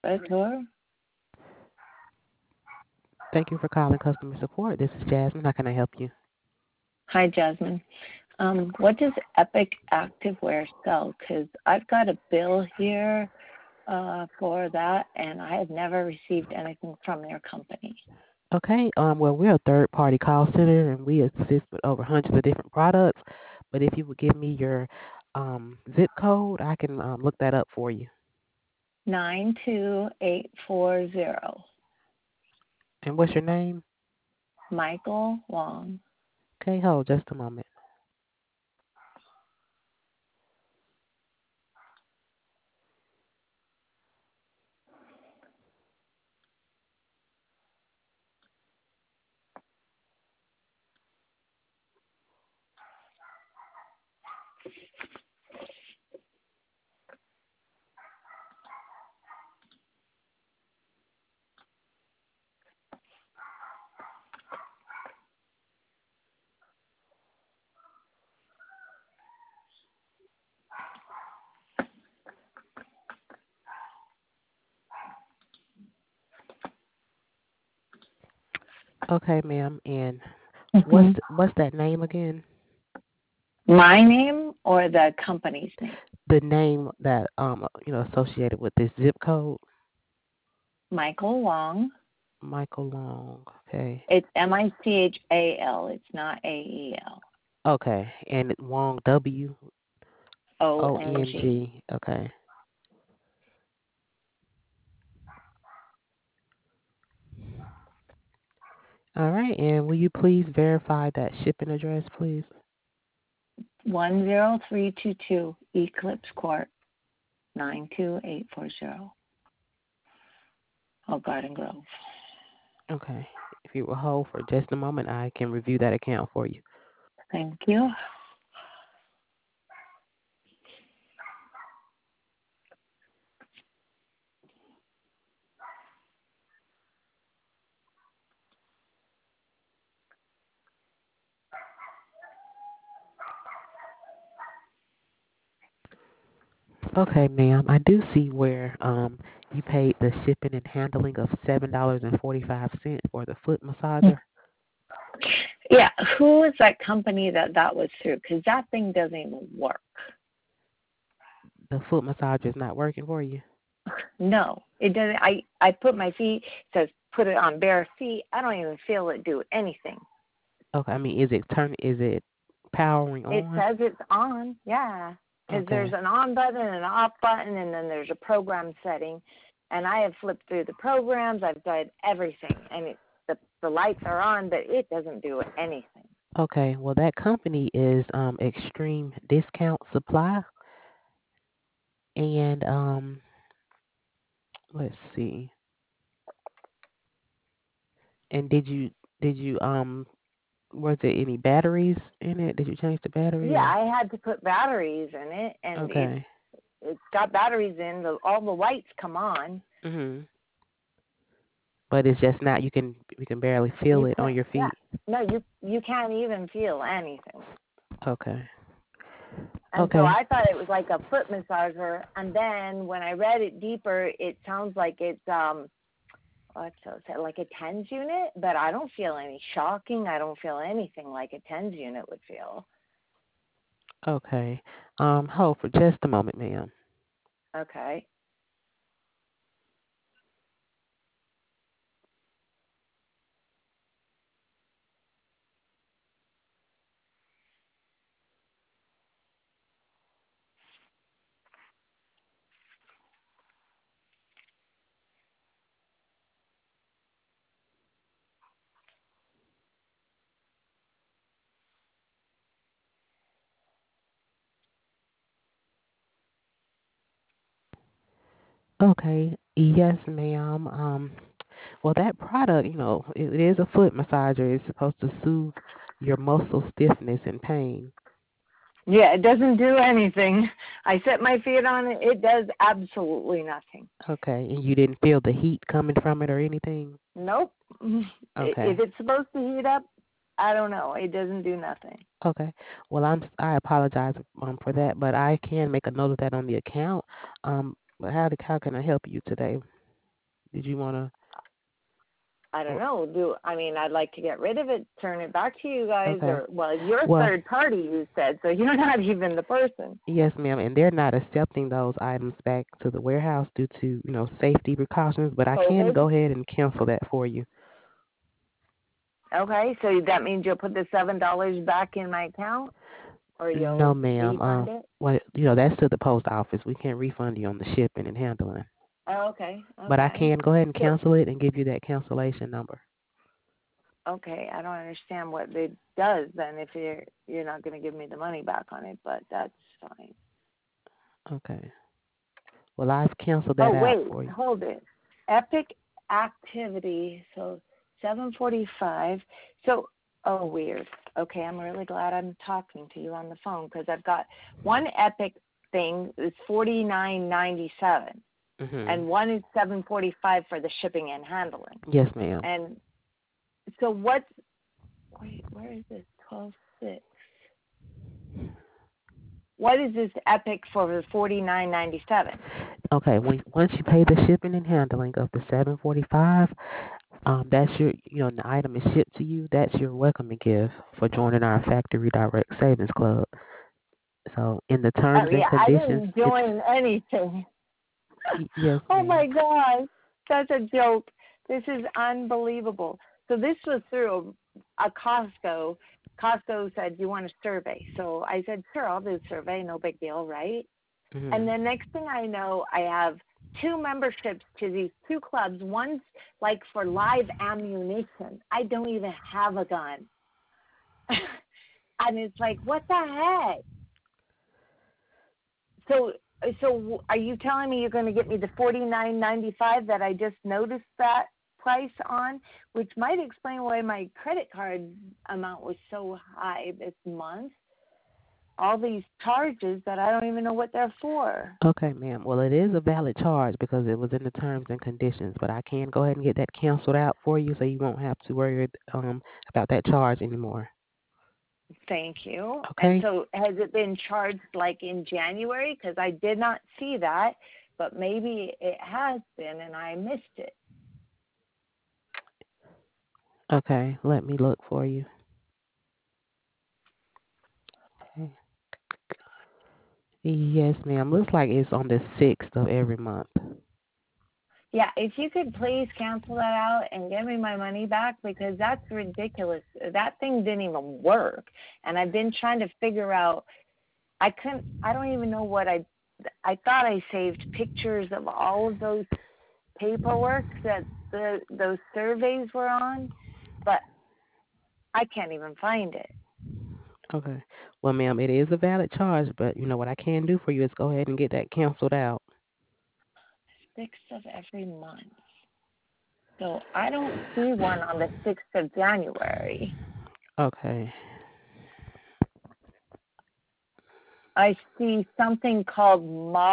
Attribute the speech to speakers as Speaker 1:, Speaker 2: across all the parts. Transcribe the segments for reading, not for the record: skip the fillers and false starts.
Speaker 1: Tour.
Speaker 2: Thank you for calling customer support. This is Jasmine. How can I help you?
Speaker 1: Hi, Jasmine. What does Epic Activewear sell? Because I've got a bill here for that, and I have never received anything from your company.
Speaker 2: Okay. Well, we're a third-party call center, and we assist with over hundreds of different products. But if you would give me your zip code, I can look that up for you.
Speaker 1: 92840.
Speaker 2: And what's your name?
Speaker 1: Michael Wong.
Speaker 2: Okay, hold just a moment. Okay, ma'am. And
Speaker 1: Hmm.
Speaker 2: what's that name again?
Speaker 1: My name or the company's name?
Speaker 2: The name that associated with this zip code.
Speaker 1: Michael Wong.
Speaker 2: Michael Long. Okay.
Speaker 1: It's Michal. It's not Ael.
Speaker 2: Okay. And Wong W O N
Speaker 1: ONG.
Speaker 2: G. Okay. All right. And will you please verify that shipping address, please?
Speaker 1: 10322 Eclipse Court, 92840. Oh, Garden Grove.
Speaker 2: Okay. If you will hold for just a moment, I can review that account for you.
Speaker 1: Thank you.
Speaker 2: Okay, ma'am. I do see where you paid the shipping and handling of $7.45 for the foot massager.
Speaker 1: Yeah, who is that company that was through? Because that thing doesn't even work.
Speaker 2: The foot massager is not working for you.
Speaker 1: No, it doesn't. I put my feet. It says put it on bare feet. I don't even feel it do anything.
Speaker 2: Okay. I mean, is it powering
Speaker 1: It
Speaker 2: on?
Speaker 1: says it's on. Yeah, because there's
Speaker 2: Okay.
Speaker 1: an on button and an off button, and then there's a program setting. And I have flipped through the programs. I've done everything, and the lights are on, but it doesn't do anything.
Speaker 2: Okay. Well, that company is Extreme Discount Supply, and let's see. And did you was there any batteries in it? Did you change the battery
Speaker 1: Yeah,
Speaker 2: or?
Speaker 1: I had to put batteries in it, and
Speaker 2: Okay.
Speaker 1: it's got batteries in. All the lights come on.
Speaker 2: Mhm. But it's just not. You can barely feel
Speaker 1: You
Speaker 2: it on
Speaker 1: can't.
Speaker 2: your
Speaker 1: Yeah.
Speaker 2: feet.
Speaker 1: No, you can't even feel anything.
Speaker 2: Okay.
Speaker 1: And so
Speaker 2: Okay.
Speaker 1: I thought it was like a foot massager, and then when I read it deeper, it sounds like it's what's it like a tens unit, but I don't feel any shocking. I don't feel anything like a tens unit would feel.
Speaker 2: Okay. Hold for just a moment, ma'am.
Speaker 1: Okay.
Speaker 2: Okay. Yes, ma'am. Well, that product, it is a foot massager. It's supposed to soothe your muscle stiffness and pain.
Speaker 1: Yeah, it doesn't do anything. I set my feet on it. It does absolutely nothing.
Speaker 2: Okay. And you didn't feel the heat coming from it or anything?
Speaker 1: Nope. If
Speaker 2: Okay.
Speaker 1: it's supposed to heat up, I don't know. It doesn't do nothing.
Speaker 2: Okay. Well, I apologize for that, but I can make a note of that on the account. But how can I help you today? Did you want to?
Speaker 1: I don't know. I'd like to get rid of it, turn it back to you guys,
Speaker 2: Okay.
Speaker 1: or well, you're
Speaker 2: Well,
Speaker 1: third party, you said, so you're not even the person.
Speaker 2: yes, ma'am, and they're not accepting those items back to the warehouse due to safety precautions. But I can
Speaker 1: COVID.
Speaker 2: go ahead and cancel that for you.
Speaker 1: Okay, so that means you'll put the $7 back in my account, or
Speaker 2: No,
Speaker 1: you'll
Speaker 2: ma'am.
Speaker 1: refund it.
Speaker 2: Well, that's to the post office. We can't refund you on the shipping and handling.
Speaker 1: Oh, okay,
Speaker 2: But I
Speaker 1: okay.
Speaker 2: can go ahead and
Speaker 1: So
Speaker 2: cancel it and give you that cancellation number.
Speaker 1: okay, I don't understand what it does then if you're not going to give me the money back on it, but that's fine.
Speaker 2: Okay. Well, I've canceled
Speaker 1: Oh
Speaker 2: that out
Speaker 1: wait,
Speaker 2: for you.
Speaker 1: hold it. Epic activity. So 7:45. So oh weird. Okay, I'm really glad I'm talking to you on the phone because I've got one Epic thing is 49.97,
Speaker 2: Mhm.
Speaker 1: and one is 7:45 for the shipping and handling.
Speaker 2: Yes, ma'am.
Speaker 1: And so what's wait, where is this 12.6? What is this Epic for the 49.97?
Speaker 2: Okay. Once you pay the shipping and handling of the 745, that's your the item is shipped to you. That's your welcoming gift for joining our Factory Direct Savings Club. So in the
Speaker 1: Oh
Speaker 2: terms and
Speaker 1: yeah, I
Speaker 2: conditions,
Speaker 1: didn't
Speaker 2: it's
Speaker 1: join anything.
Speaker 2: yes,
Speaker 1: Oh
Speaker 2: ma'am.
Speaker 1: my gosh, that's a joke. This is unbelievable. So this was through a Costco. Costco said, "You want a survey?" So I said, "Sure, I'll do a survey. No big deal, right?" And
Speaker 2: Mhm.
Speaker 1: then next thing I know, I have two memberships to these two clubs. One's like for live ammunition. I don't even have a gun. And it's like, what the heck? So, so are you telling me you're going to get me the 49.95 that I just noticed that price on, which might explain why my credit card amount was so high this month? All these charges that I don't even know what they're for.
Speaker 2: Okay, ma'am. Well, it is a valid charge because it was in the terms and conditions, but I can go ahead and get that canceled out for you, so you won't have to worry about that charge anymore.
Speaker 1: Thank you. And
Speaker 2: Okay.
Speaker 1: so, has it been charged like in January? Because I did not see that, but maybe it has been and I missed it.
Speaker 2: Okay. Let me look for you. Okay. Yes, ma'am. Looks like it's on the 6th of every month.
Speaker 1: Yeah, if you could please cancel that out and give me my money back because that's ridiculous. That thing didn't even work. And I've been trying to figure out I don't even know what I thought I saved pictures of all of those paperwork that those surveys were on, but I can't even find it.
Speaker 2: Okay. Well, ma'am, it is a valid charge, but what I can do for you is go ahead and get that canceled out.
Speaker 1: 6th of every month. So I don't see one on the 6th of January.
Speaker 2: Okay.
Speaker 1: I see something called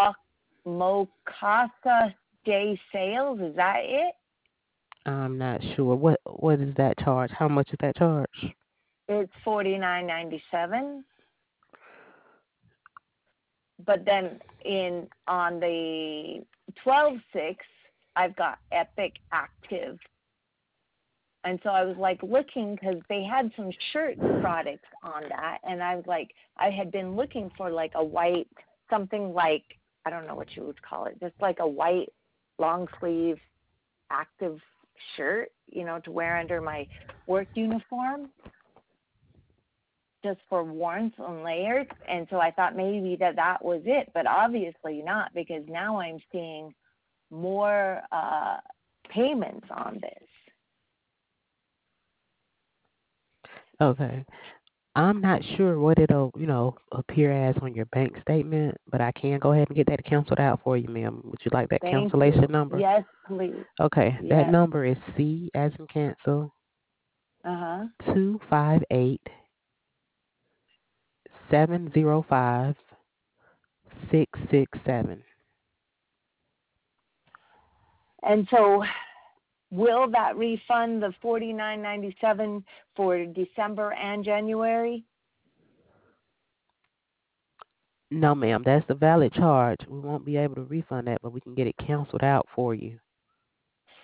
Speaker 1: Mokasa Day Sales. Is that it?
Speaker 2: I'm not sure. What is that charge? How much is that charge?
Speaker 1: It's 49.97. But then on the 12/6, I've got Epic Active. And so I was like looking because they had some shirt products on that, and I was like, I had been looking for like a white something like I don't know what you would call it, just like a white long sleeve active shirt, to wear under my work uniform, just for warmth and layers. And so I thought maybe that was it, but obviously not because now I'm seeing more payments on this.
Speaker 2: Okay. I'm not sure what it'll, appear as on your bank statement, but I can go ahead and get that canceled out for you, ma'am. Would you like that
Speaker 1: Thank
Speaker 2: cancellation
Speaker 1: you.
Speaker 2: number?
Speaker 1: Yes, please.
Speaker 2: Okay, that
Speaker 1: Yes.
Speaker 2: number is C as in cancel
Speaker 1: Uh-huh.
Speaker 2: 258 705 667.
Speaker 1: And so will that refund the 49.97 for December and January?
Speaker 2: No, ma'am, that's a valid charge. We won't be able to refund that, but we can get it canceled out for you.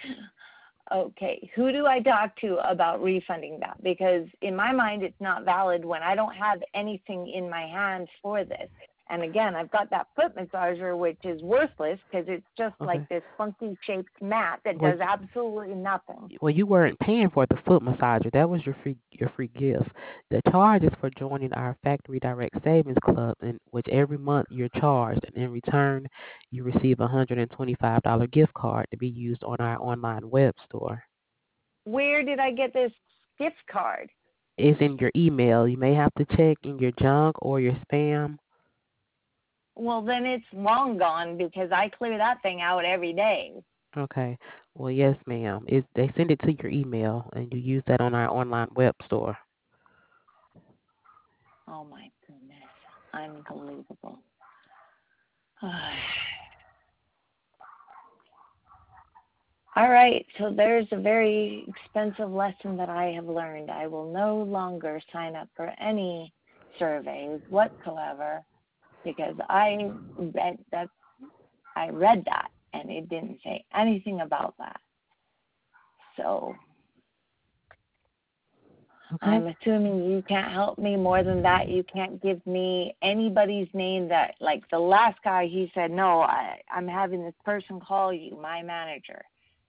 Speaker 1: Okay, who do I talk to about refunding that? Because in my mind, it's not valid when I don't have anything in my hands for this. And again, I've got that foot massager, which is worthless because it's just like
Speaker 2: Okay.
Speaker 1: this funky shaped mat that
Speaker 2: Well,
Speaker 1: does absolutely nothing.
Speaker 2: well, you weren't paying for the foot massager. That was your free gift. The charge is for joining our Factory Direct Savings Club, in which every month you're charged, and in return, you receive a $125 gift card to be used on our online web store.
Speaker 1: Where did I get this gift card?
Speaker 2: It's in your email. You may have to check in your junk or your spam.
Speaker 1: Well, then it's long gone because I clear that thing out every day.
Speaker 2: Okay. Well, yes, ma'am. They send it to your email, and you use that on our online web store.
Speaker 1: Oh my goodness. Unbelievable. All right, so there's a very expensive lesson that I have learned. I will no longer sign up for any surveys whatsoever because I read that and it didn't say anything about that. So
Speaker 2: Okay.
Speaker 1: I'm assuming you can't help me more than that. You can't give me anybody's name that, like the last guy, he said, no, I'm having this person call you, my manager.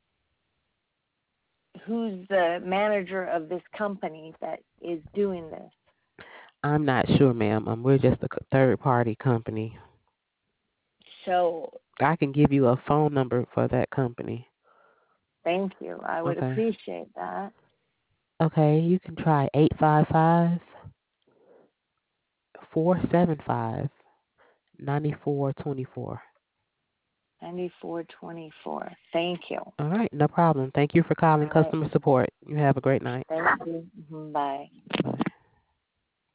Speaker 1: Who's the manager of this company that is doing this?
Speaker 2: I'm not sure, ma'am. We're just a third-party company.
Speaker 1: So
Speaker 2: I can give you a phone number for that company.
Speaker 1: thank you. I would
Speaker 2: Okay.
Speaker 1: appreciate that.
Speaker 2: Okay, you can try 855-475-9424.
Speaker 1: 9424. Thank you.
Speaker 2: All right, no problem. Thank you for calling
Speaker 1: All right.
Speaker 2: customer support. You have a great night.
Speaker 1: Thank you. Bye.